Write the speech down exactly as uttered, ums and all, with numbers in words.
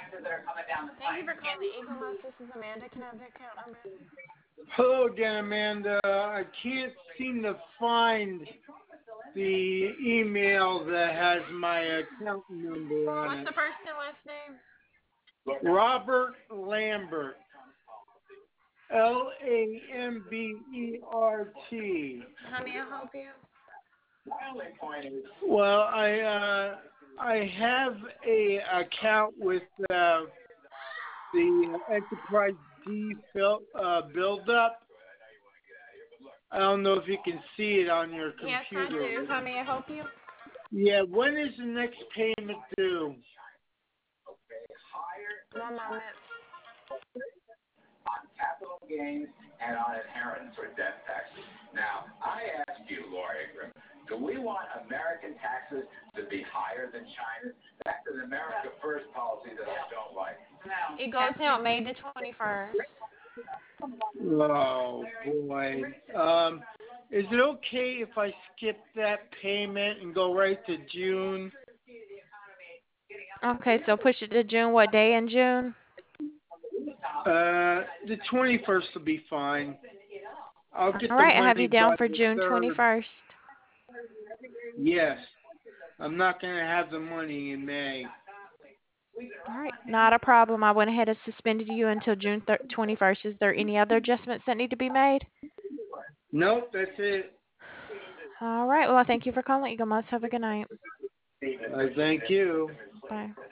Thank you for calling the Eagle Mouse. This is Amanda. Can I have the account number? Hello again, Amanda. I can't seem to find the email that has my account number on What's it. the first and last name? Robert Lambert. L A M B E R T. How may I help you? Well, I uh, I have a account with uh, the Enterprise D fill, uh, build up. I don't know if you can see it on your computer. Yes, I do. How may I help you? Yeah, when is the next payment due? One moment. On capital gains and on inheritance or death taxes. Now, I ask you, Laura Ingram, do we want American taxes to be higher than China's? That's an America First policy that I don't like. It goes out May the twenty-first. Oh, boy. Um, is it okay if I skip that payment and go right to June? Okay, so push it to June. What day in June? Uh, the twenty-first will be fine. I'll get All the right, I have money you down by for the June third. twenty-first. Yes. I'm not going to have the money in May. All right, not a problem. I went ahead and suspended you until June twenty-first. Is there any other adjustments that need to be made? Nope, that's it. All right, well, thank you for calling Eagle Mouse. Have a good night. I thank you. Bye.